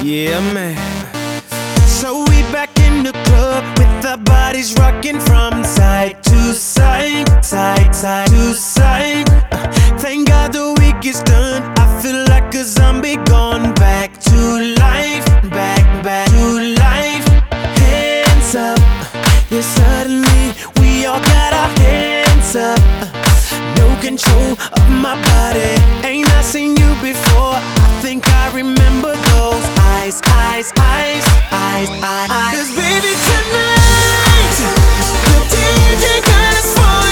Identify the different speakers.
Speaker 1: Yeah, man. So we back in the club with our bodies rocking from side to side, side to side. Thank God the week is done. I feel like a zombie gone back to life, back to life. Hands up, yeah, suddenly we all got our hands up. No control of my body. Ain't I seen you before? I think I remember those eyes. 'Cause baby tonight, the DJ got us falling.